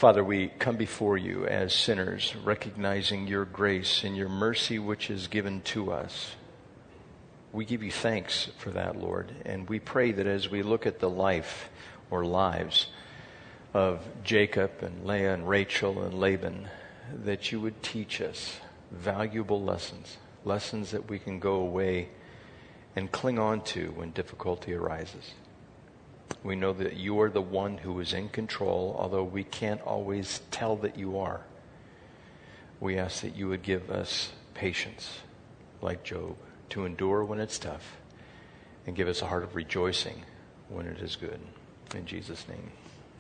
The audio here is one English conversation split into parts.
Father, we come before you as sinners, recognizing your grace and your mercy which is given to us. We give you thanks for that, Lord, and we pray that as we look at the life or lives of Jacob and Leah and Rachel and Laban, that you would teach us valuable lessons, lessons that we can go away and cling on to when difficulty arises. We know that you are the one who is in control, although we can't always tell that you are. We ask that you would give us patience, like Job, to endure when it's tough, and give us a heart of rejoicing when it is good. In Jesus' name,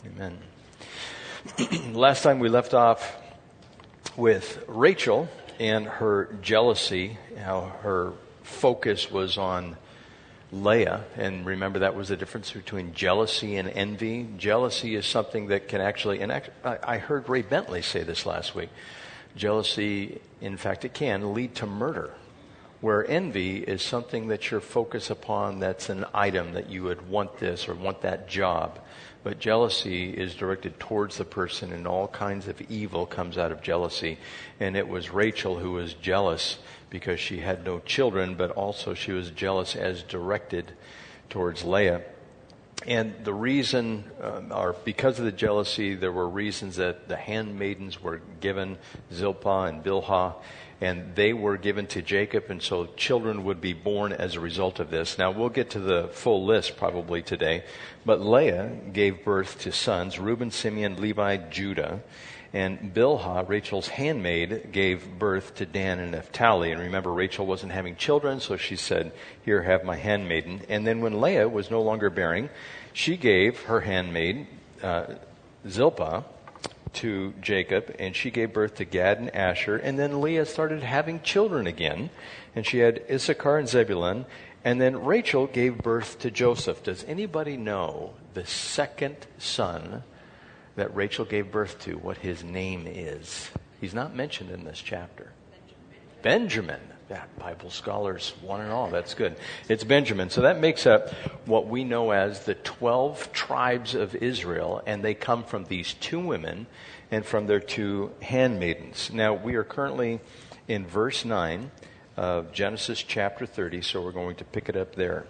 amen. Last time we left off with Rachel and her jealousy, how her focus was on Leah, and remember that was the difference between jealousy and envy. Jealousy is something that can actually, and I heard Ray Bentley say this last week, jealousy, in fact, it can lead to murder, where envy is something that you're focused upon, that's an item that you would want this or want that job. But jealousy is directed towards the person, and all kinds of evil comes out of jealousy. And it was Rachel who was jealous because she had no children, but also she was jealous as directed towards Leah. And the reason, or because of the jealousy, there were reasons that the handmaidens were given, Zilpah and Bilhah, and they were given to Jacob, and so children would be born as a result of this. Now, we'll get to the full list probably today, but Leah gave birth to sons, Reuben, Simeon, Levi, Judah, and Bilhah, Rachel's handmaid, gave birth to Dan and Naphtali. And remember, Rachel wasn't having children, so she said, here, have my handmaiden. And then when Leah was no longer bearing, she gave her handmaid, Zilpah, to Jacob, and she gave birth to Gad and Asher. And then Leah started having children again, and she had Issachar and Zebulun. And then Rachel gave birth to Joseph. Does anybody know the second son that Rachel gave birth to, what his name is? He's not mentioned in this chapter. Benjamin. Yeah, Bible scholars, one and all. That's good. It's Benjamin. So that makes up what we know as the 12 tribes of Israel, and they come from these two women and from their two handmaidens. Now, we are currently in verse 9 of Genesis chapter 30, so we're going to pick it up there.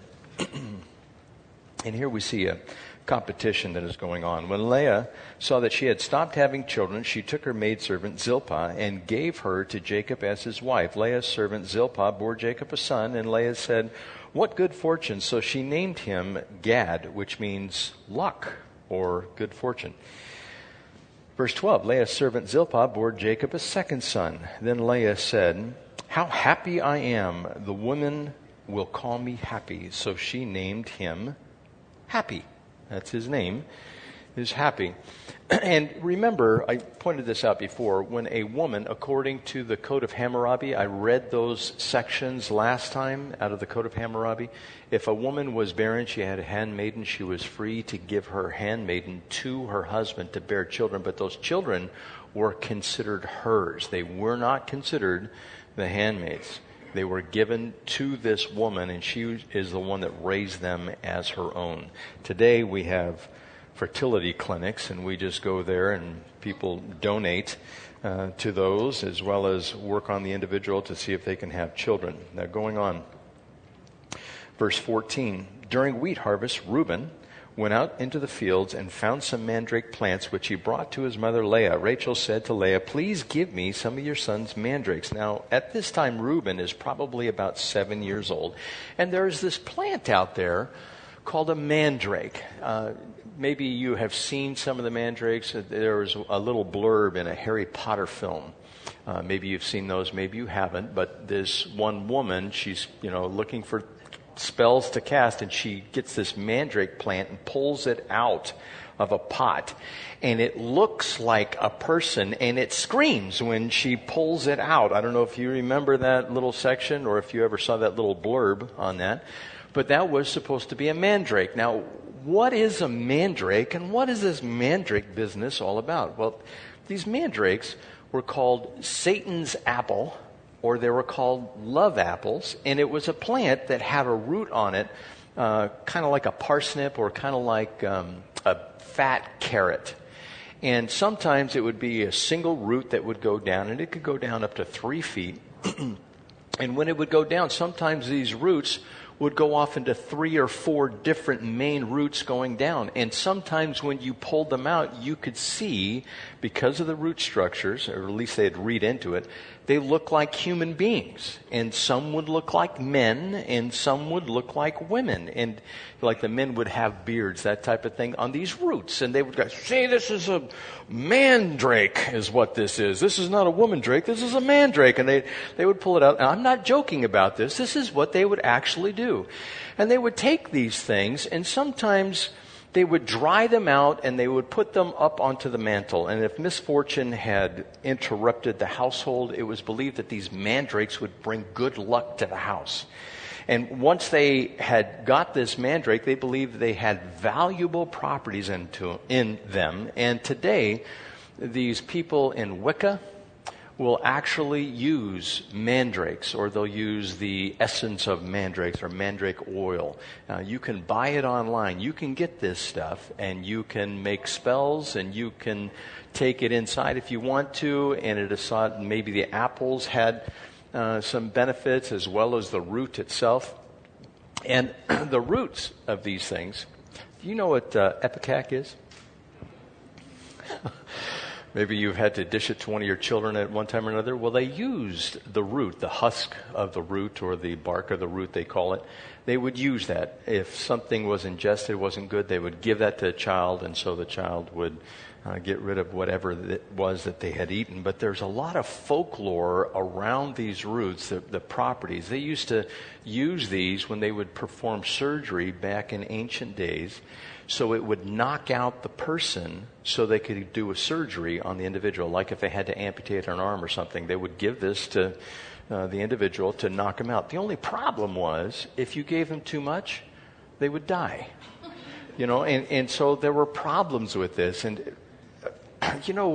And here we see a competition that is going on. When Leah saw that she had stopped having children, she took her maidservant Zilpah and gave her to Jacob as his wife. Leah's servant Zilpah bore Jacob a son, and Leah said, "What good fortune." So she named him Gad, which means luck or good fortune. Verse 12, Leah's servant Zilpah bore Jacob a second son. Then Leah said, "How happy I am! The woman will call me happy." So she named him Happy. That's his name, is Happy. And remember, I pointed this out before, when a woman, according to the Code of Hammurabi, I read those sections last time out of the Code of Hammurabi. If a woman was barren, she had a handmaiden, she was free to give her handmaiden to her husband to bear children, but those children were considered hers. They were not considered the handmaids. They were given to this woman, and she is the one that raised them as her own. Today we have fertility clinics, and we just go there and people donate to those, as well as work on the individual to see if they can have children. Now, going on. Verse 14, during wheat harvest, Reuben went out into the fields and found some mandrake plants, which he brought to his mother Leah. Rachel said to Leah, "Please give me some of your son's mandrakes." Now, at this time, Reuben is probably about 7 years old. And there's this plant out there called a mandrake. Maybe you have seen some of the mandrakes. There was a little blurb in a Harry Potter film. Maybe you've seen those, maybe you haven't. But this one woman, she's looking for spells to cast, and she gets this mandrake plant and pulls it out of a pot, and it looks like a person, and it screams when she pulls it out. I don't know if you remember that little section or if you ever saw that little blurb on that, but that was supposed to be a mandrake. Now, what is a mandrake, and what is this mandrake business all about? Well, these mandrakes were called Satan's apple, or they were called love apples, and it was a plant that had a root on it, kind of like a parsnip or kind of like a fat carrot. And sometimes it would be a single root that would go down, and it could go down up to 3 feet. And when it would go down, sometimes these roots would go off into 3 or 4 different main roots going down. And sometimes when you pulled them out, you could see, because of the root structures, or at least they'd read into it, they look like human beings. And some would look like men, and some would look like women. And like the men would have beards, that type of thing, on these roots. And they would go, see, this is a mandrake is what this is. This is not a woman drake, this is a mandrake. And they would pull it out. And I'm not joking about this. This is what they would actually do. And they would take these things, and sometimes they would dry them out and they would put them up onto the mantle. And if misfortune had interrupted the household, it was believed that these mandrakes would bring good luck to the house. And once they had got this mandrake, they believed they had valuable properties in them. And today, these people in Wicca will actually use mandrakes, or they'll use the essence of mandrakes or mandrake oil. You can buy it online. You can get this stuff, and you can make spells, and you can take it inside if you want to. And it is thought maybe the apples had some benefits, as well as the root itself. And the roots of these things, do you know what ipecac is? Maybe you've had to dish it to one of your children at one time or another. Well, they used the root, the husk of the root, or the bark of the root, they call it. They would use that. If something was ingested, wasn't good, they would give that to a child, and so the child would get rid of whatever it was that they had eaten. But there's a lot of folklore around these roots, the properties. They used to use these when they would perform surgery back in ancient days, so it would knock out the person so they could do a surgery on the individual. Like if they had to amputate an arm or something, they would give this to the individual to knock them out. The only problem was, if you gave them too much, they would die. You know, and so there were problems with this. And you know,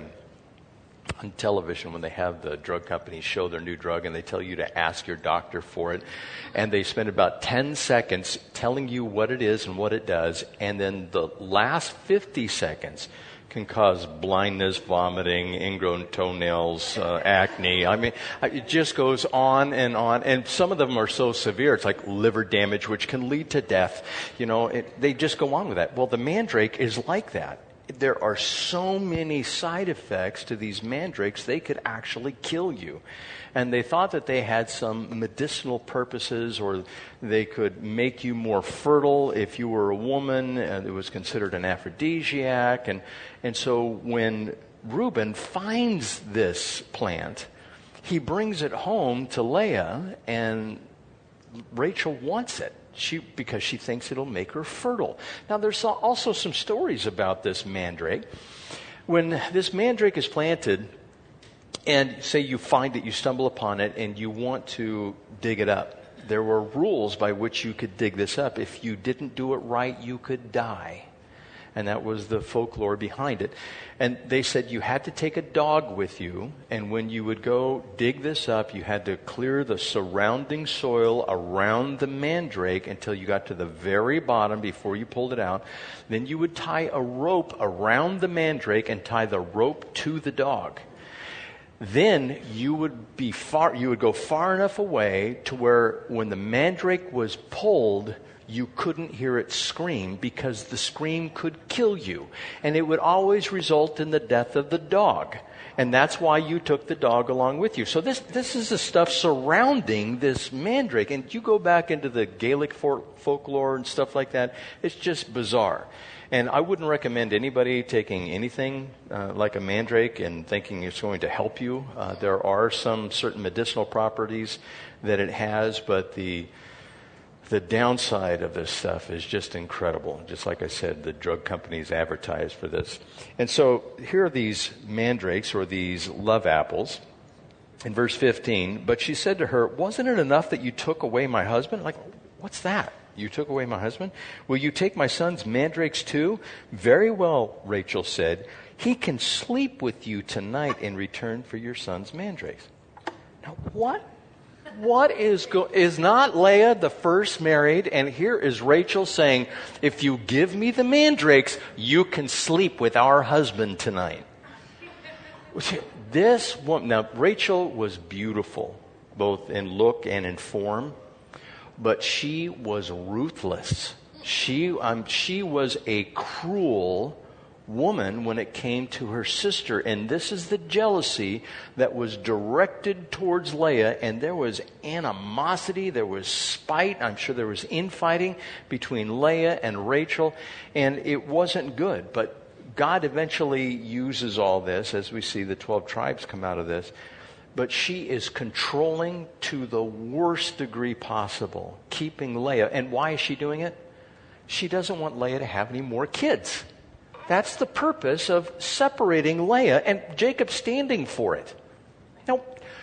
on television, when they have the drug companies show their new drug and they tell you to ask your doctor for it, and they spend about 10 seconds telling you what it is and what it does, and then the last 50 seconds can cause blindness, vomiting, ingrown toenails, acne. I mean, it just goes on, and some of them are so severe, it's like liver damage, which can lead to death. You know, they just go on with that. Well, the mandrake is like that. There are so many side effects to these mandrakes, they could actually kill you. And they thought that they had some medicinal purposes, or they could make you more fertile if you were a woman, and it was considered an aphrodisiac. And so when Reuben finds this plant, he brings it home to Leah, and Rachel wants it. Because she thinks it'll make her fertile. Now, there's also some stories about this mandrake. When this mandrake is planted, and say you find it, you stumble upon it, and you want to dig it up, there were rules by which you could dig this up. If you didn't do it right, you could die. And that was the folklore behind it. And they said you had to take a dog with you, and when you would go dig this up, you had to clear the surrounding soil around the mandrake until you got to the very bottom before you pulled it out. Then you would tie a rope around the mandrake and tie the rope to the dog. Then you would go far enough away to where when the mandrake was pulled, you couldn't hear it scream, because the scream could kill you. And it would always result in the death of the dog. And that's why you took the dog along with you. So this is the stuff surrounding this mandrake. And you go back into the Gaelic folklore and stuff like that, it's just bizarre. And I wouldn't recommend anybody taking anything like a mandrake and thinking it's going to help you. There are some certain medicinal properties that it has, but the downside of this stuff is just incredible. Just like I said, the drug companies advertise for this. And so here are these mandrakes, or these love apples. In verse 15, but she said to her, wasn't it enough that you took away my husband? Like, what's that? You took away my husband? Will you take my son's mandrakes too? Very well, Rachel said. He can sleep with you tonight in return for your son's mandrakes. Now, what Is not Leah the first married? And here is Rachel saying, if you give me the mandrakes, you can sleep with our husband tonight. This woman, now Rachel was beautiful, both in look and in form, but she was ruthless. She was a cruel woman when it came to her sister. And this is the jealousy that was directed towards Leah. And there was animosity, there was spite, I'm sure there was infighting between Leah and Rachel. And it wasn't good. But God eventually uses all this, as we see the 12 tribes come out of this. But she is controlling to the worst degree possible, keeping Leah. And why is she doing it? She doesn't want Leah to have any more kids. That's the purpose of separating Leah, and Jacob standing for it. Now,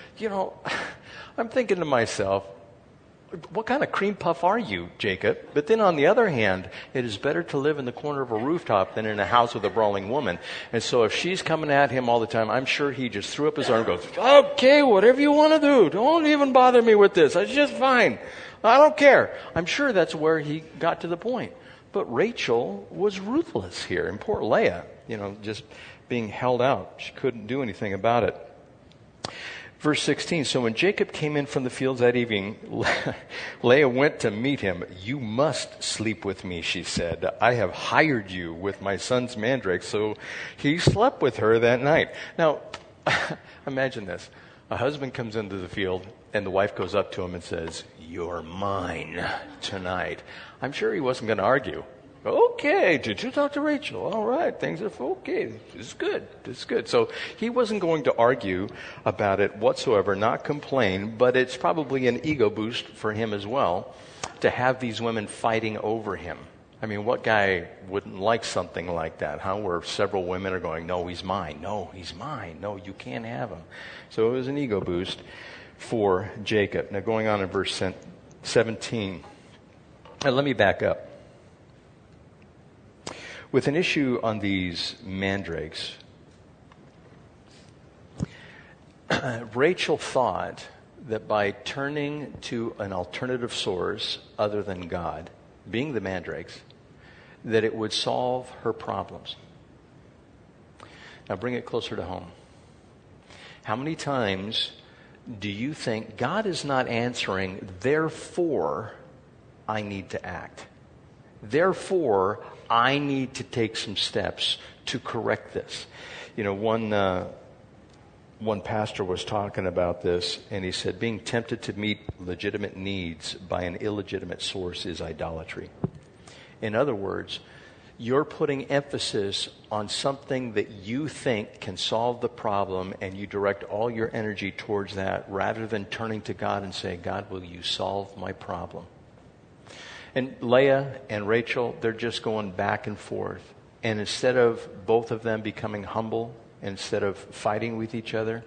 I'm thinking to myself, what kind of cream puff are you, Jacob? But then on the other hand, it is better to live in the corner of a rooftop than in a house with a brawling woman. And so if she's coming at him all the time, I'm sure he just threw up his arm and goes, okay, whatever you want to do. Don't even bother me with this. It's just fine. I don't care. I'm sure that's where he got to the point. But Rachel was ruthless here. And poor Leah, just being held out. She couldn't do anything about it. Verse 16, so when Jacob came in from the fields that evening, Leah went to meet him. You must sleep with me, she said. I have hired you with my son's mandrake. So he slept with her that night. Now, imagine this. A husband comes into the field and the wife goes up to him and says, you're mine tonight. I'm sure he wasn't going to argue. Okay, did you talk to Rachel? All right, things are okay. This is good. This is good. So he wasn't going to argue about it whatsoever, not complain, but it's probably an ego boost for him as well to have these women fighting over him. I mean, what guy wouldn't like something like that, huh? Where several women are going, no, he's mine. No, he's mine. No, you can't have him. So it was an ego boost for Jacob. Now going on in verse 17. And let me back up. With an issue on these mandrakes, Rachel thought that by turning to an alternative source other than God, being the mandrakes, that it would solve her problems. Now bring it closer to home. How many times do you think God is not answering, therefore I need to act? Therefore, I need to take some steps to correct this. One pastor was talking about this, and he said, being tempted to meet legitimate needs by an illegitimate source is idolatry. In other words, you're putting emphasis on something that you think can solve the problem, and you direct all your energy towards that rather than turning to God and saying, God, will you solve my problem? And Leah and Rachel, they're just going back and forth. And instead of both of them becoming humble, instead of fighting with each other,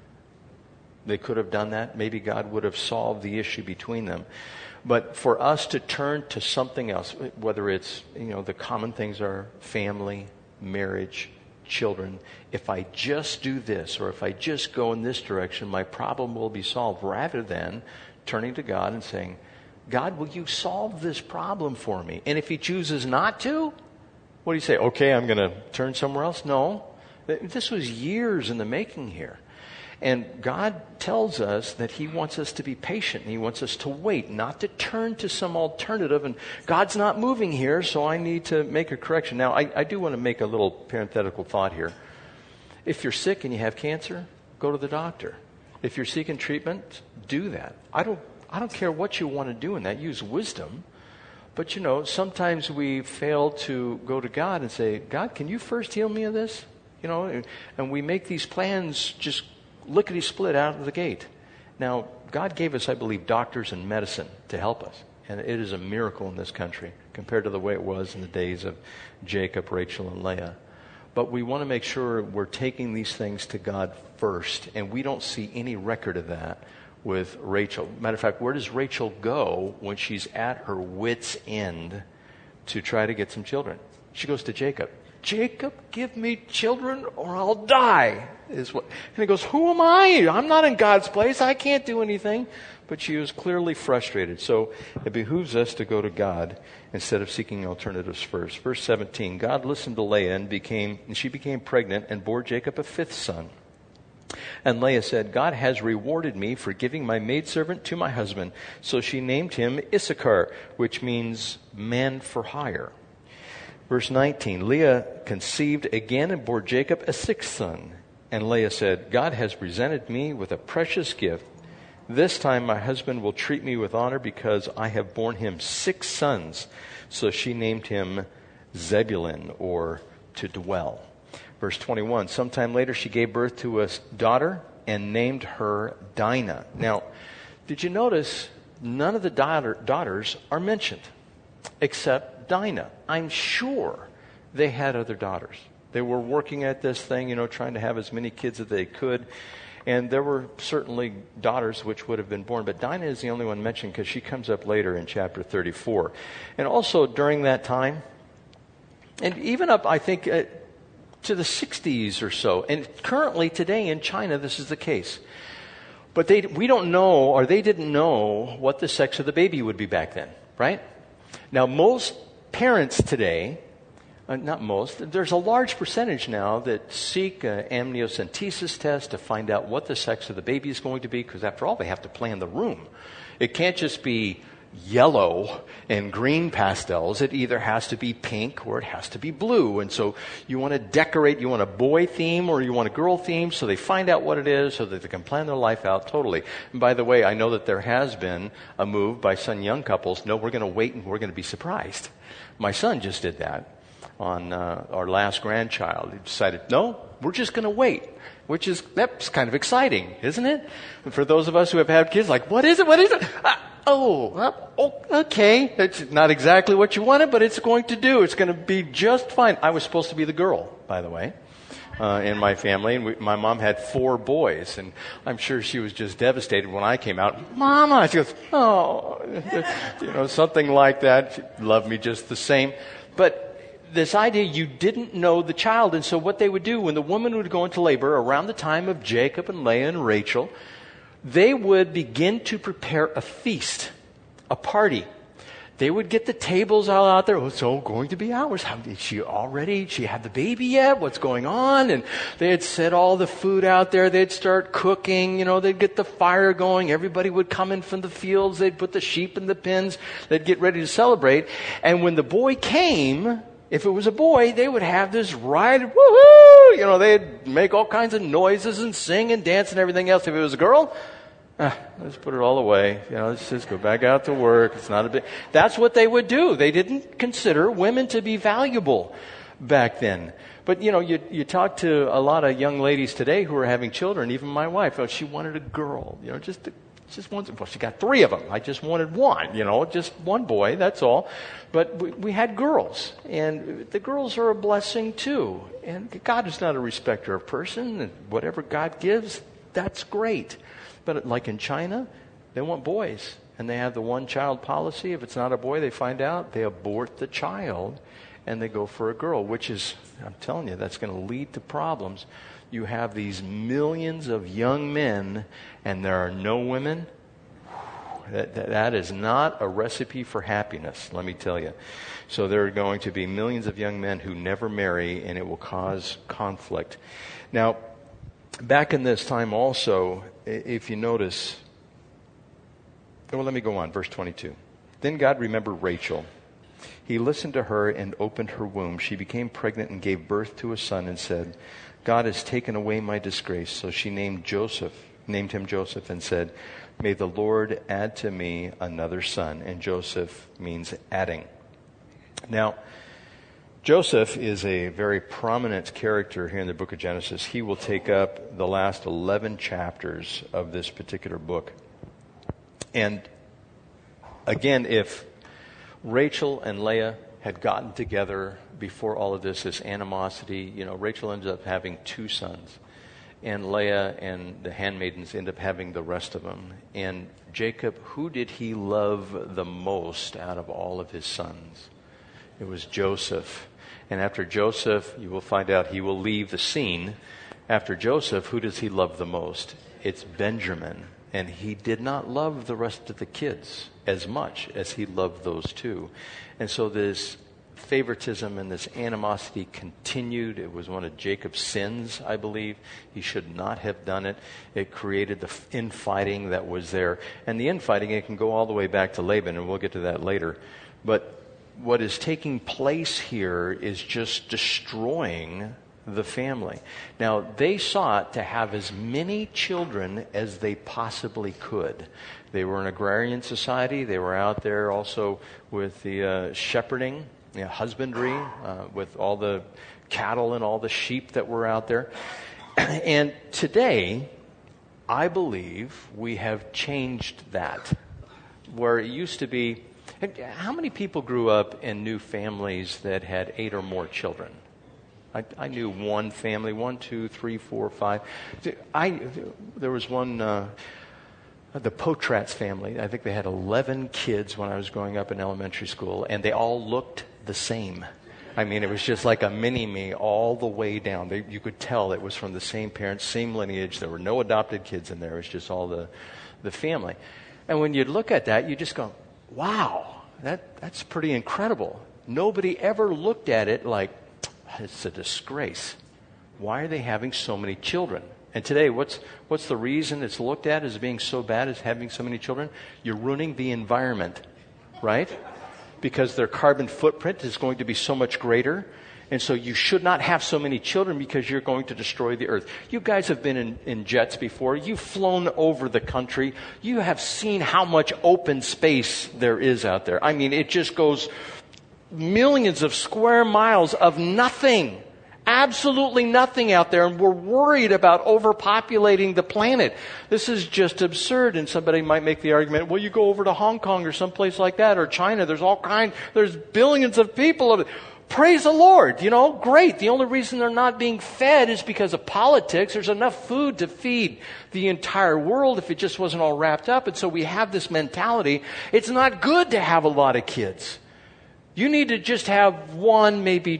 they could have done that. Maybe God would have solved the issue between them. But for us to turn to something else, whether it's, the common things are family, marriage, children. If I just do this, or if I just go in this direction, my problem will be solved, rather than turning to God and saying, God, will you solve this problem for me? And if he chooses not to, what do you say? Okay, I'm going to turn somewhere else? No. This was years in the making here. And God tells us that he wants us to be patient. And he wants us to wait, not to turn to some alternative. And God's not moving here, so I need to make a correction. Now, I do want to make a little parenthetical thought here. If you're sick and you have cancer, go to the doctor. If you're seeking treatment, do that. I don't care what you want to do in that. Use wisdom. But, sometimes we fail to go to God and say, God, can you first heal me of this? And we make these plans just lickety-split out of the gate. Now, God gave us, I believe, doctors and medicine to help us. And it is a miracle in this country compared to the way it was in the days of Jacob, Rachel, and Leah. But we want to make sure we're taking these things to God first. And we don't see any record of that with Rachel. Matter of fact, where does Rachel go when she's at her wit's end to try to get some children? She goes to Jacob. Jacob, give me children or I'll die. And he goes, who am I? I'm not in God's place. I can't do anything. but she was clearly frustrated. So it behooves us to go to God instead of seeking alternatives first. Verse 17, God listened to Leah and she became pregnant and bore Jacob a fifth son. And Leah said, God has rewarded me for giving my maidservant to my husband. So she named him Issachar, which means man for hire. Verse 19, Leah conceived again and bore Jacob a sixth son. And Leah said, God has presented me with a precious gift. This time my husband will treat me with honor because I have borne him 6 sons. So she named him Zebulun, or to dwell. Verse 21, sometime later she gave birth to a daughter and named her Dinah. Now, did you notice none of the daughters are mentioned except Dinah? I'm sure they had other daughters. They were working at this thing, trying to have as many kids as they could. And there were certainly daughters which would have been born. But Dinah is the only one mentioned because she comes up later in chapter 34. And also during that time, and even up, I think, to the 60s or so. And currently today in China, this is the case. But we don't know, or they didn't know what the sex of the baby would be back then, right? Now, most parents today, not most, there's a large percentage now that seek an amniocentesis test to find out what the sex of the baby is going to be, because after all, they have to plan the room. It can't just be yellow and green pastels. It either has to be pink or it has to be blue. And so you want to decorate, you want a boy theme or you want a girl theme, so they find out what it is so that they can plan their life out totally. And by the way, I know that there has been a move by some young couples. No, we're going to wait and we're going to be surprised. My son just did that on our last grandchild. He decided, no, we're just going to wait. That's kind of exciting, isn't it? And for those of us who have had kids, like, what is it? Okay. It's not exactly what you wanted, but it's going to do. It's going to be just fine. I was supposed to be the girl, by the way, in my family. And my mom had 4 boys. And I'm sure she was just devastated when I came out. Mama! She goes, something like that. She loved me just the same. But this idea, you didn't know the child. And so what they would do when the woman would go into labor around the time of Jacob and Leah and Rachel, they would begin to prepare a feast, a party. They would get the tables all out there. Oh, it's all going to be ours. She had the baby yet? What's going on? And they had set all the food out there. They'd start cooking. They'd get the fire going. Everybody would come in from the fields. They'd put the sheep in the pens. They'd get ready to celebrate. And when the boy came, if it was a boy, they would have this riot. Woohoo! They'd make all kinds of noises and sing and dance and everything else. If it was a girl, let's put it all away. Let's just go back out to work. It's not a big... That's what they would do. They didn't consider women to be valuable back then. But, you talk to a lot of young ladies today who are having children, even my wife. She wanted a girl, just one. Well, she got 3 of them. I just wanted one, just one boy, that's all. But we had girls, and the girls are a blessing too. And God is not a respecter of person, and whatever God gives, that's great. But like in China, they want boys, and they have the one-child policy. If it's not a boy, they find out, they abort the child, and they go for a girl, which is, I'm telling you, that's going to lead to problems. You have these millions of young men, and there are no women. That is not a recipe for happiness, let me tell you. So there are going to be millions of young men who never marry, and it will cause conflict. Now, back in this time also, if you notice, let me go on, verse 22. Then God remembered Rachel. He listened to her and opened her womb. She became pregnant and gave birth to a son and said, God has taken away my disgrace. So she named him Joseph, and said, may the Lord add to me another son. And Joseph means adding. Now, Joseph is a very prominent character here in the book of Genesis. He will take up the last 11 chapters of this particular book. And again, if Rachel and Leah had gotten together before all of this animosity, Rachel ends up having 2 sons. And Leah and the handmaidens end up having the rest of them. And Jacob, who did he love the most out of all of his sons? It was Joseph. And after Joseph, you will find out he will leave the scene. After Joseph, who does he love the most? It's Benjamin. And he did not love the rest of the kids as much as he loved those two. And so this favoritism and this animosity continued. It was one of Jacob's sins, I believe. He should not have done it. It created the infighting that was there. And the infighting, it can go all the way back to Laban, and we'll get to that later. But what is taking place here is just destroying the family. Now, they sought to have as many children as they possibly could. They were an agrarian society. They were out there also with the shepherding, husbandry, with all the cattle and all the sheep that were out there. And today, I believe we have changed that. Where it used to be, how many people grew up in new families that had 8 or more children? I knew one family, 1, 2, 3, 4, 5. There was one, the Potratz family. I think they had 11 kids when I was growing up in elementary school, and they all looked the same. I mean, it was just like a mini-me all the way down. You could tell it was from the same parents, same lineage. There were no adopted kids in there. It was just all the family. And when you look at that, you just go, wow, that's pretty incredible. Nobody ever looked at it like, it's a disgrace. Why are they having so many children? And today, what's the reason it's looked at as being so bad as having so many children? You're ruining the environment, right? Because their carbon footprint is going to be so much greater. And so you should not have so many children because you're going to destroy the earth. You guys have been in jets before. You've flown over the country. You have seen how much open space there is out there. I mean, it just goes millions of square miles of nothing. Absolutely nothing out there, and we're worried about overpopulating the planet. This is just absurd, and somebody might make the argument, well, you go over to Hong Kong or someplace like that, or China, there's billions of people. Praise the Lord, great. The only reason they're not being fed is because of politics. There's enough food to feed the entire world if it just wasn't all wrapped up, and so we have this mentality. It's not good to have a lot of kids. You need to just have 1, maybe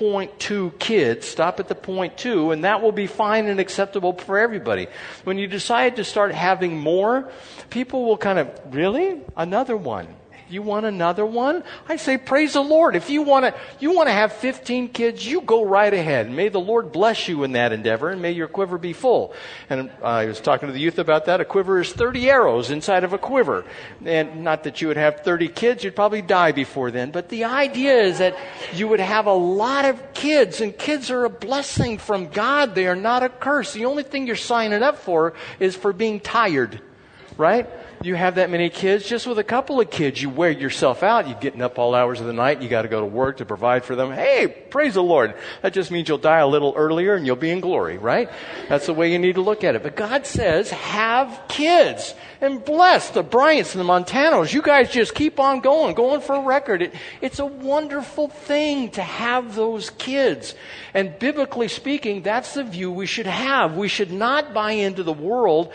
2.2 kids, stop at the 0.2, and that will be fine and acceptable for everybody. When you decide to start having more, people will kind of, really? Another one? You want another one? I say, praise the Lord. If you want to have 15 kids, you go right ahead. May the Lord bless you in that endeavor, and may your quiver be full. And I was talking to the youth about that. A quiver is 30 arrows inside of a quiver. And not that you would have 30 kids. You'd probably die before then. But the idea is that you would have a lot of kids, and kids are a blessing from God. They are not a curse. The only thing you're signing up for is for being tired, right? You have that many kids, just with a couple of kids, you wear yourself out. You're getting up all hours of the night. You got to go to work to provide for them. Hey, praise the Lord. That just means you'll die a little earlier and you'll be in glory, right? That's the way you need to look at it. But God says, have kids. And bless the Bryants and the Montanos. You guys just keep on going for a record. It's a wonderful thing to have those kids. And biblically speaking, that's the view we should have. We should not buy into the world.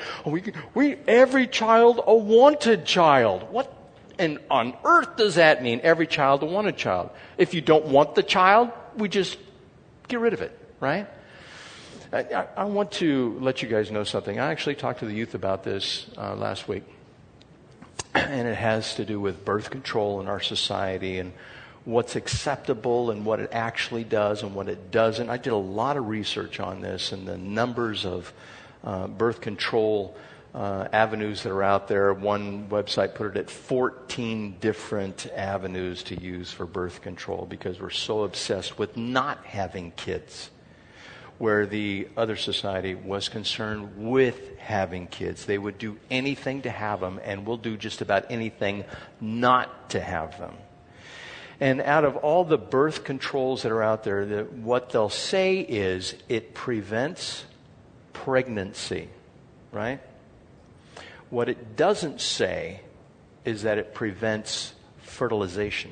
Every child a wanted child. What on earth does that mean? Every child a wanted child. If you don't want the child, we just get rid of it, right? I want to let you guys know something. I actually talked to the youth about this last week. And it has to do with birth control in our society and what's acceptable and what it actually does and what it doesn't. I did a lot of research on this and the numbers of birth control avenues that are out there. One website put it at 14 different avenues to use for birth control because we're so obsessed with not having kids. Where the other society was concerned with having kids. They would do anything to have them and will do just about anything not to have them. And out of all the birth controls that are out there, what they'll say is it prevents pregnancy, right? What it doesn't say is that it prevents fertilization.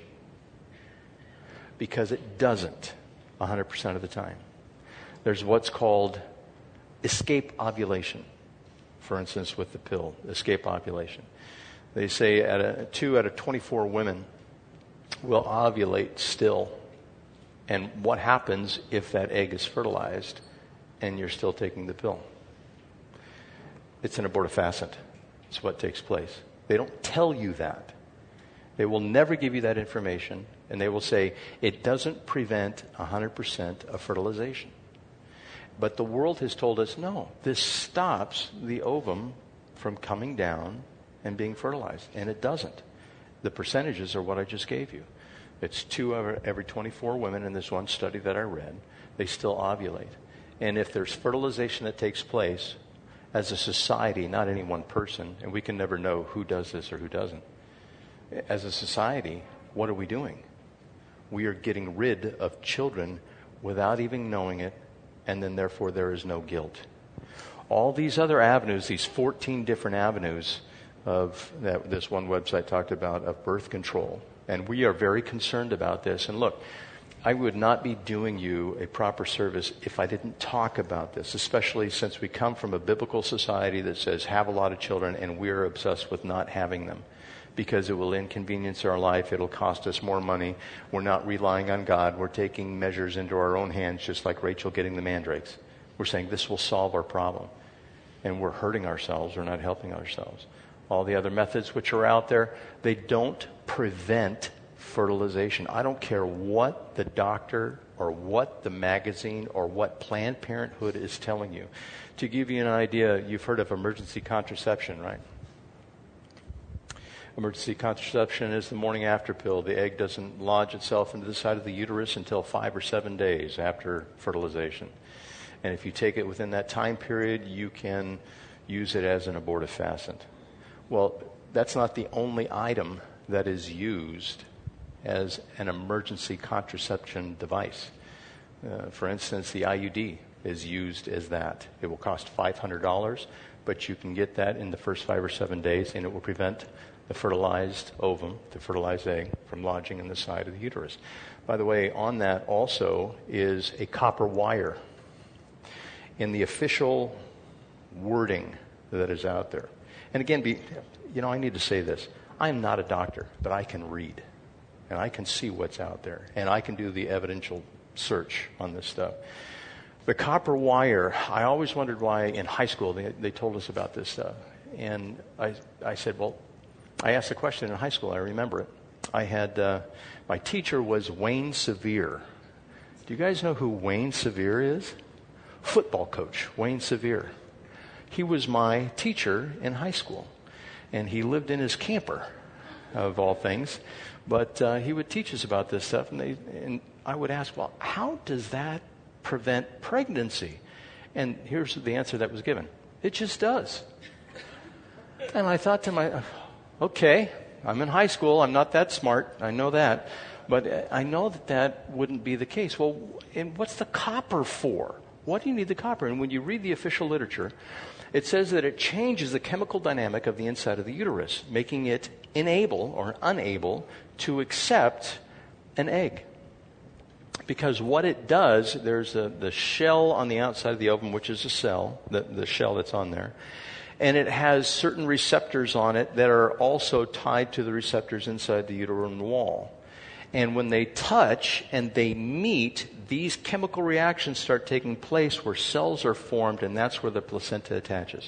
Because it doesn't 100% of the time. There's what's called escape ovulation, for instance, with the pill, escape ovulation. They say 2 out of 24 women will ovulate still. And what happens if that egg is fertilized and you're still taking the pill? It's an abortifacient. It's what takes place. They don't tell you that. They will never give you that information, and they will say it doesn't prevent 100% of fertilization. But the world has told us, no, this stops the ovum from coming down and being fertilized, and it doesn't. The percentages are what I just gave you. It's 2 every 24 women in this one study that I read. They still ovulate. And if there's fertilization that takes place, as a society, not any one person, and we can never know who does this or who doesn't. As a society, what are we doing? We are getting rid of children without even knowing it, and then therefore there is no guilt. All these other avenues, these 14 different avenues of that this one website talked about of birth control, and we are very concerned about this. And look, I would not be doing you a proper service if I didn't talk about this, especially since we come from a biblical society that says have a lot of children, and we're obsessed with not having them because it will inconvenience our life. It'll cost us more money. We're not relying on God. We're taking measures into our own hands, just like Rachel getting the mandrakes. We're saying this will solve our problem, and we're hurting ourselves. We're not helping ourselves. All the other methods which are out there, they don't prevent fertilization. I don't care what the doctor or what the magazine or what Planned Parenthood is telling you. To give you an idea, you've heard of emergency contraception, right? Emergency contraception is the morning after pill. The egg doesn't lodge itself into the side of the uterus until 5 or 7 days after fertilization. And if you take it within that time period, you can use it as an abortifacient. Well, that's not the only item that is used as an emergency contraception device. For instance, the IUD is used as that. It will cost $500, but you can get that in the first 5 or 7 days, and it will prevent the fertilized ovum, the fertilized egg, from lodging in the side of the uterus. By the way, on that also is a copper wire. In the official wording that is out there. And again, I need to say this. I am not a doctor, but I can read. And I can see what's out there. And I can do the evidential search on this stuff. The copper wire, I always wondered why in high school they told us about this stuff. And I said, well, I asked a question in high school. I remember it. I had, my teacher was Wayne Sevier. Do you guys know who Wayne Sevier is? Football coach, Wayne Sevier. He was my teacher in high school. And he lived in his camper, of all things. But he would teach us about this stuff. And I would ask, well, how does that prevent pregnancy? And here's the answer that was given. It just does. And I thought to myself, okay, I'm in high school. I'm not that smart. I know that. But I know that wouldn't be the case. Well, and what's the copper for? What do you need the copper? And when you read the official literature, it says that it changes the chemical dynamic of the inside of the uterus, making it unable to accept an egg. Because what it does, there's the shell on the outside of the ovum, which is a cell, the shell that's on there. And it has certain receptors on it that are also tied to the receptors inside the uterine wall. And when they touch and they meet, these chemical reactions start taking place where cells are formed, and that's where the placenta attaches.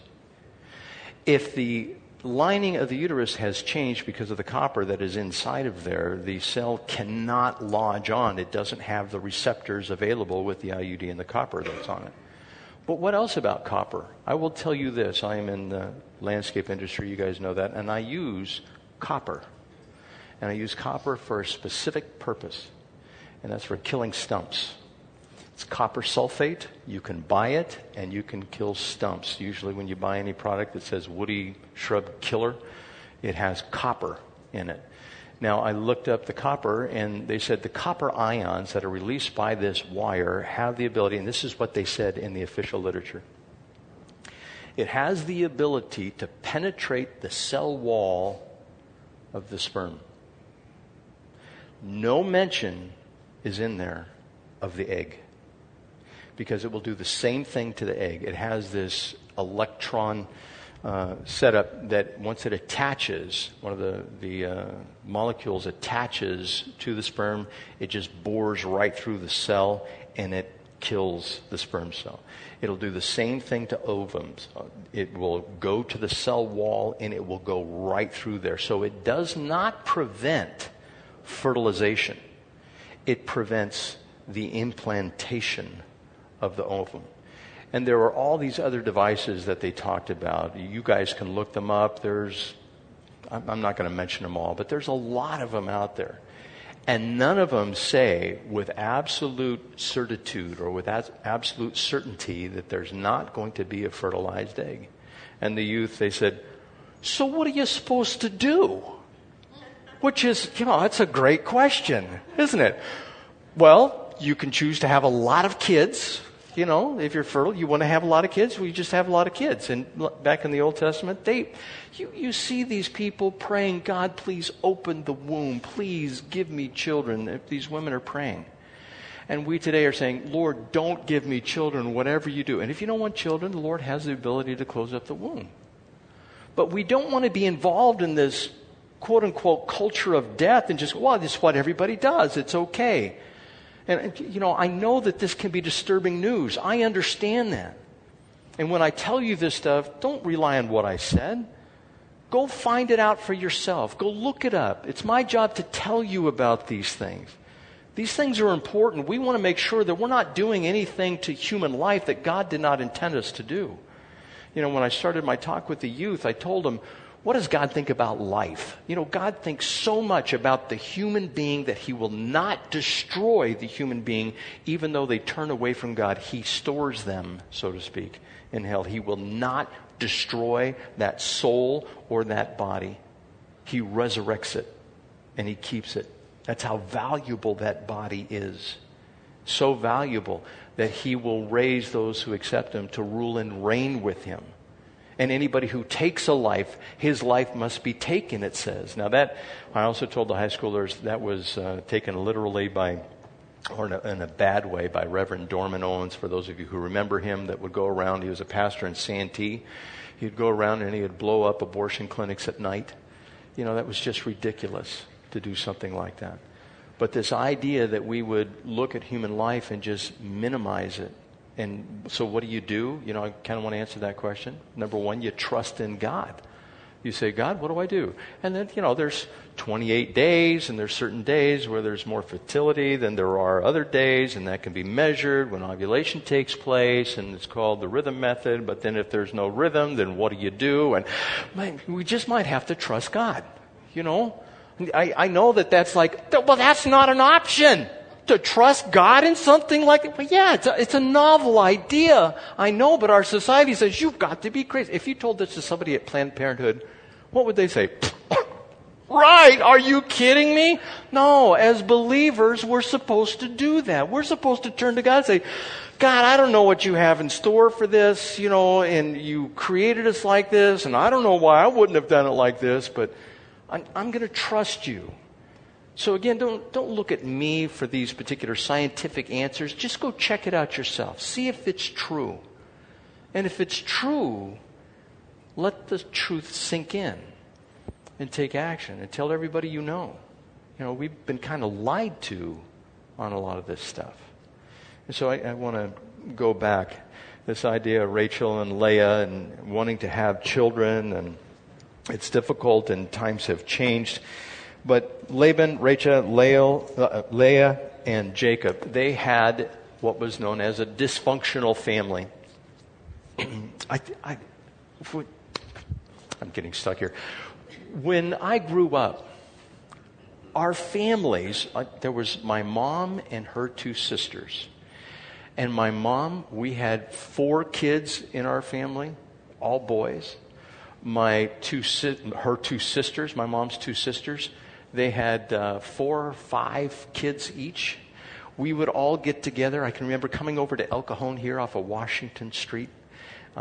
If the lining of the uterus has changed because of the copper that is inside of there, the cell cannot lodge on. It doesn't have the receptors available with the IUD and the copper that's on it. But what else about copper? I will tell you this. I am in the landscape industry. You guys know that. And I use copper. And I use copper for a specific purpose. And that's for killing stumps. It's copper sulfate. You can buy it and you can kill stumps. Usually when you buy any product that says woody shrub killer, it has copper in it. Now, I looked up the copper, and they said the copper ions that are released by this wire have the ability, and this is what they said in the official literature. It has the ability to penetrate the cell wall of the sperm. No mention is in there of the egg, because it will do the same thing to the egg. It has this electron setup that once it attaches, one of the molecules attaches to the sperm, it just bores right through the cell and it kills the sperm cell. It'll do the same thing to ovums. It will go to the cell wall and it will go right through there. So it does not prevent fertilization. It prevents the implantation of the ovum. And there are all these other devices that they talked about. You guys can look them up. I'm not going to mention them all, but there's a lot of them out there. And none of them say with absolute certitude or with absolute certainty that there's not going to be a fertilized egg. And the youth, they said, so what are you supposed to do? Which is, that's a great question, isn't it? Well, you can choose to have a lot of kids. If you're fertile, you want to have a lot of kids, well, you just have a lot of kids. And back in the Old Testament, you see these people praying, God, please open the womb. Please give me children. These women are praying. And we today are saying, Lord, don't give me children, whatever you do. And if you don't want children, the Lord has the ability to close up the womb. But we don't want to be involved in this quote-unquote culture of death and just, this is what everybody does. It's okay. And, I know that this can be disturbing news. I understand that. And when I tell you this stuff, don't rely on what I said. Go find it out for yourself. Go look it up. It's my job to tell you about these things. These things are important. We want to make sure that we're not doing anything to human life that God did not intend us to do. When I started my talk with the youth, I told them, what does God think about life? God thinks so much about the human being that he will not destroy the human being even though they turn away from God. He stores them, so to speak, in hell. He will not destroy that soul or that body. He resurrects it and he keeps it. That's how valuable that body is. So valuable that he will raise those who accept him to rule and reign with him. And anybody who takes a life, his life must be taken, it says. Now that, I also told the high schoolers, that was taken literally or in a bad way, by Reverend Dorman Owens, for those of you who remember him, that would go around. He was a pastor in Santee. He'd go around and he would blow up abortion clinics at night. That was just ridiculous to do something like that. But this idea that we would look at human life and just minimize it. And so what do? I kind of want to answer that question. Number one, you trust in God. You say, God, what do I do? And then, there's 28 days, and there's certain days where there's more fertility than there are other days, and that can be measured when ovulation takes place, and it's called the rhythm method. But then if there's no rhythm, then what do? And we just might have to trust God, I know that's like, well, that's not an option. To trust God in something like that? Well, yeah, it's a novel idea. I know, but our society says, you've got to be crazy. If you told this to somebody at Planned Parenthood, what would they say? Right, are you kidding me? No, as believers, we're supposed to do that. We're supposed to turn to God and say, God, I don't know what you have in store for this, and you created us like this, and I don't know why I wouldn't have done it like this, but I'm going to trust you. So again, don't look at me for these particular scientific answers. Just go check it out yourself. See if it's true. And if it's true, let the truth sink in and take action and tell everybody you know. We've been kind of lied to on a lot of this stuff. And so I want to go back. This idea of Rachel and Leah and wanting to have children, and it's difficult and times have changed. But Laban, Rachel, Leah, and Jacob, they had what was known as a dysfunctional family. I'm getting stuck here. When I grew up, our families, there was my mom and her two sisters. And my mom, we had 4 kids in our family, all boys. Her two sisters, my mom's 2 sisters, they had 4 or 5 kids each. We would all get together. I can remember coming over to El Cajon here off of Washington Street.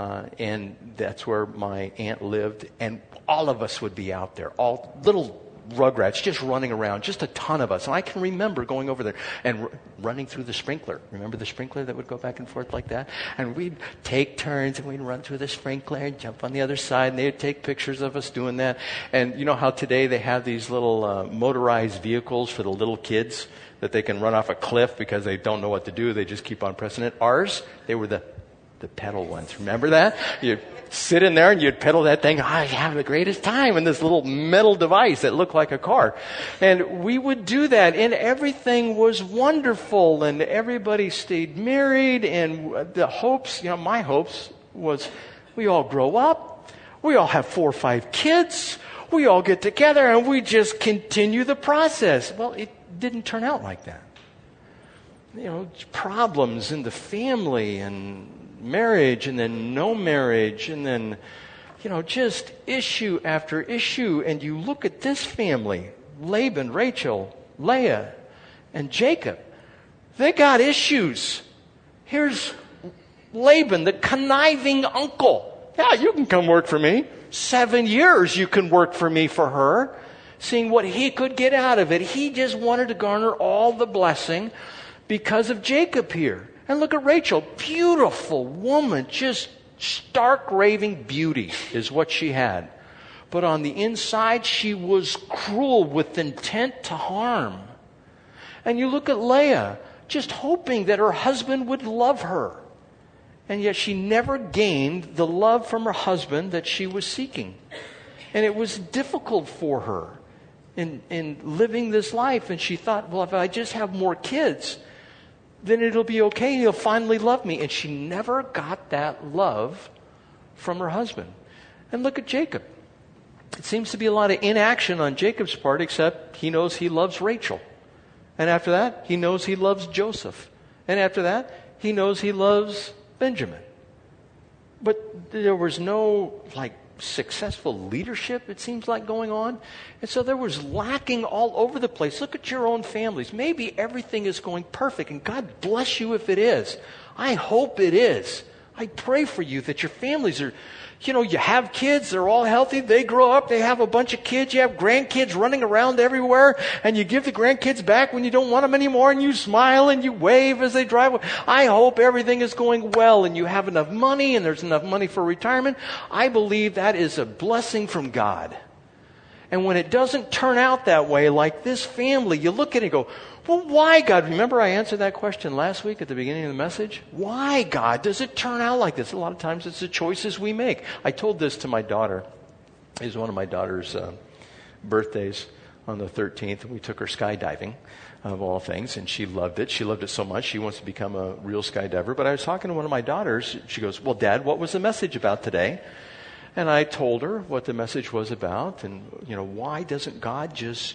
And that's where my aunt lived. And all of us would be out there, all little rugrats just running around, just a ton of us. And I can remember going over there and running through the sprinkler. Remember the sprinkler that would go back and forth like that? And we'd take turns and we'd run through the sprinkler and jump on the other side, and they'd take pictures of us doing that. And you know how today they have these little motorized vehicles for the little kids that they can run off a cliff because they don't know what to do. They just keep on pressing it. Ours, they were the pedal ones. Remember that? You'd sit in there and you'd pedal that thing. I have the greatest time in this little metal device that looked like a car. And we would do that, and everything was wonderful, and everybody stayed married, and the hopes, my hopes was we all grow up, we all have 4 or 5 kids, we all get together, and we just continue the process. Well, it didn't turn out like that. Problems in the family and marriage, and then no marriage, and then, just issue after issue. And you look at this family, Laban, Rachel, Leah, and Jacob. They got issues. Here's Laban, the conniving uncle. Yeah, you can come work for me. 7 years you can work for me for her. Seeing what he could get out of it. He just wanted to garner all the blessing because of Jacob here. And look at Rachel, beautiful woman, just stark raving beauty is what she had. But on the inside, she was cruel with intent to harm. And you look at Leah, just hoping that her husband would love her. And yet she never gained the love from her husband that she was seeking. And it was difficult for her in living this life. And she thought, well, if I just have more kids, then it'll be okay. He'll finally love me. And she never got that love from her husband. And look at Jacob. It seems to be a lot of inaction on Jacob's part, except he knows he loves Rachel. And after that, he knows he loves Joseph. And after that, he knows he loves Benjamin. But there was no, successful leadership, it seems like, going on. And so there was lacking all over the place. Look at your own families. Maybe everything is going perfect, and God bless you if it is. I hope it is. I pray for you that your families are, you have kids, they're all healthy, they grow up, they have a bunch of kids, you have grandkids running around everywhere, and you give the grandkids back when you don't want them anymore, and you smile and you wave as they drive. I hope everything is going well, and you have enough money, and there's enough money for retirement. I believe that is a blessing from God. And when it doesn't turn out that way, like this family, you look at it and go, well, why, God? Remember I answered that question last week at the beginning of the message? Why, God, does it turn out like this? A lot of times it's the choices we make. I told this to my daughter. It was one of my daughter's birthdays on the 13th, and we took her skydiving, of all things, and she loved it. She loved it so much, she wants to become a real skydiver. But I was talking to one of my daughters. She goes, well, Dad, what was the message about today? And I told her what the message was about, and, why doesn't God just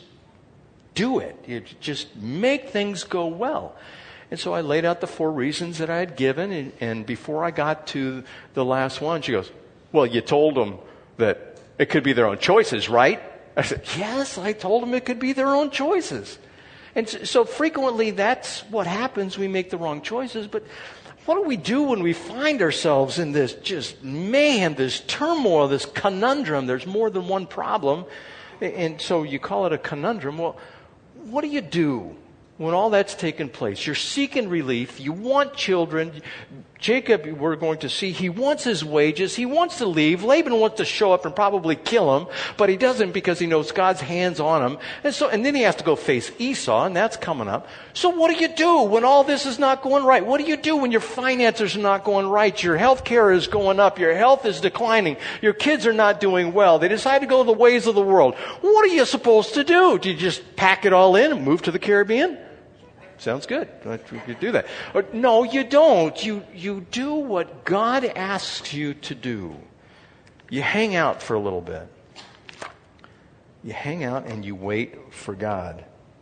do it? Just make things go well. And so I laid out the 4 reasons that I had given, and before I got to the last one, she goes, well, you told them that it could be their own choices, right? I said, yes, I told them it could be their own choices. And so frequently that's what happens. We make the wrong choices, but what do we do when we find ourselves in this just mayhem, this turmoil, this conundrum? There's more than one problem. And so you call it a conundrum. Well, what do you do when all that's taken place? You're seeking relief. You want children. Jacob, we're going to see, he wants his wages. He wants to leave. Laban wants to show up and probably kill him, but he doesn't because he knows God's hand's on him. And then he has to go face Esau, and that's coming up. So what do you do when all this is not going right? What do you do when your finances are not going right? Your health care is going up. Your health is declining. Your kids are not doing well. They decide to go the ways of the world. What are you supposed to do? Do you just pack it all in and move to the Caribbean? Sounds good. You do that. No, you don't. You do what God asks you to do. You hang out for a little bit. You hang out and you wait for God.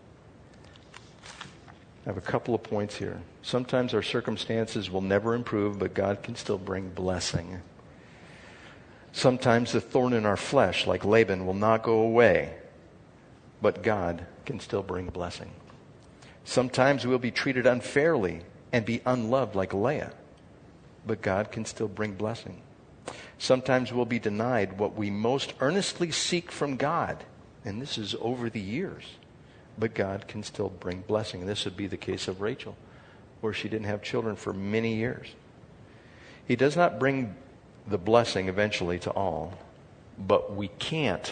I have a couple of points here. Sometimes our circumstances will never improve, but God can still bring blessing. Sometimes the thorn in our flesh, like Laban, will not go away, but God can still bring blessing. Sometimes we'll be treated unfairly and be unloved like Leah, but God can still bring blessing. Sometimes we'll be denied what we most earnestly seek from God, And this is over the years. But God can still bring blessing. And this would be the case of Rachel, where she didn't have children for many years. He does not bring the blessing eventually to all, but we can't,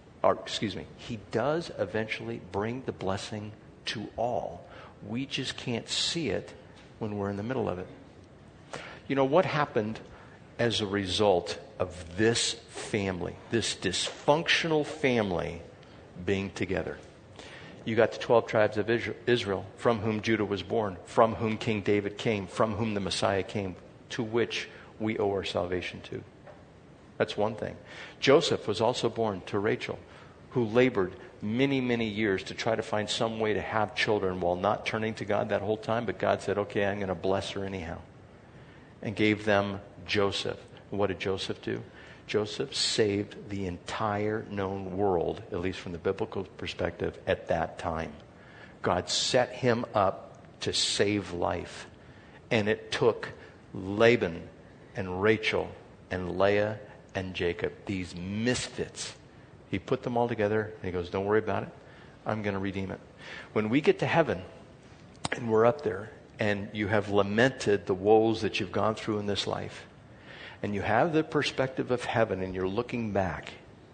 he does eventually bring the blessing to all. We just can't see it when we're in the middle of it. You know, what happened as a result of this family, this dysfunctional family being together? You got the 12 tribes of Israel, from whom Judah was born, from whom King David came, from whom the Messiah came, to which we owe our salvation to. That's one thing. Joseph was also born to Rachel, who labored many, many years to try to find some way to have children while not turning to God that whole time. But God said, okay, I'm going to bless her anyhow. And gave them Joseph. And what did Joseph do? Joseph saved the entire known world, at least from the biblical perspective, at that time. God set him up to save life. And it took Laban and Rachel and Leah and Jacob, these misfits. He put them all together and he goes, don't worry about it. I'm going to redeem it. When we get to heaven and we're up there and you have lamented the woes that you've gone through in this life, and you have the perspective of heaven and you're looking back,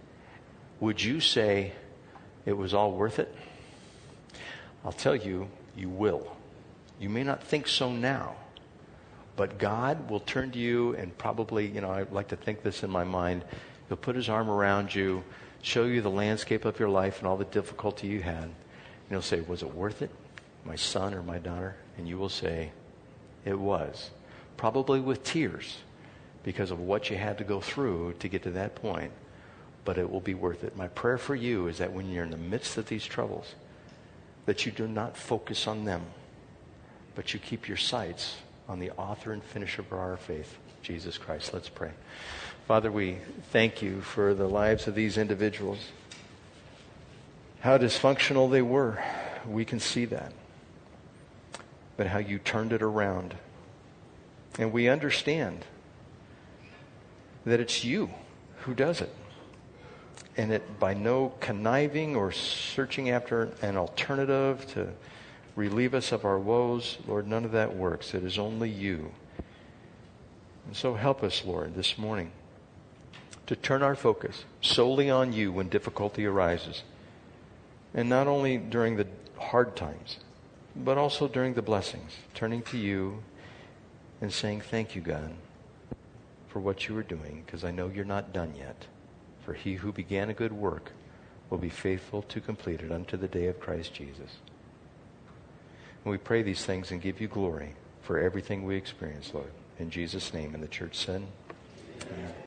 would you say it was all worth it? I'll tell you, you will. You may not think so now, but God will turn to you and probably, I like to think this in my mind, he'll put his arm around you, show you the landscape of your life and all the difficulty you had, and he'll say, was it worth it, my son or my daughter? And you will say, it was. Probably with tears, because of what you had to go through to get to that point, but it will be worth it. My prayer for you is that when you're in the midst of these troubles, that you do not focus on them, but you keep your sights on the author and finisher of our faith, Jesus Christ. Let's pray. Father, we thank you for the lives of these individuals. How dysfunctional they were, we can see that. But how you turned it around. And we understand that it's you who does it. And it by no conniving or searching after an alternative to relieve us of our woes, Lord, none of that works. It is only you. And so help us, Lord, this morning to turn our focus solely on you when difficulty arises. And not only during the hard times, but also during the blessings, turning to you and saying, thank you, God, for what you are doing, because I know you're not done yet. For he who began a good work will be faithful to complete it unto the day of Christ Jesus. And we pray these things and give you glory for everything we experience, Lord. In Jesus' name, and the church said, amen.